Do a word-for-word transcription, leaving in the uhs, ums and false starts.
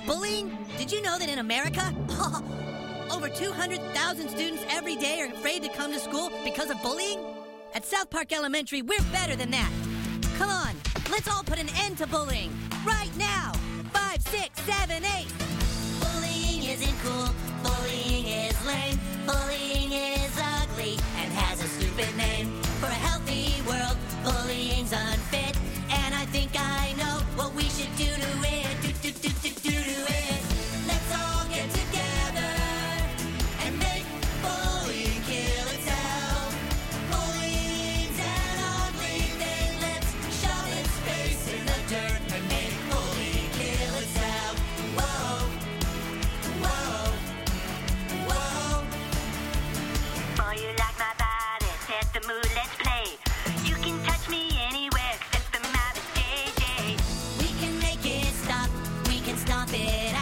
bullying? Did you know that in America, over two hundred thousand students every day are afraid to come to school because of bullying? At South Park Elementary, we're better than that. Come on, let's all put an end to bullying. Right now. Five, six, seven, eight. Bullying isn't cool. Bullying is lame. Bullying is ugly and has a stupid name. For a healthy world, bullying's unfit. And I think I know what we should do to it. Do, do, do, do, do to it. Let's all get together and make bullying kill itself. Bullying's an ugly thing. Let's shove its face in the dirt and make bullying kill itself. Whoa, whoa, whoa. Oh, you like my body? Set the mood, let's play. You can touch me anywhere except the mouth of J J. We can make it stop. We can stomp it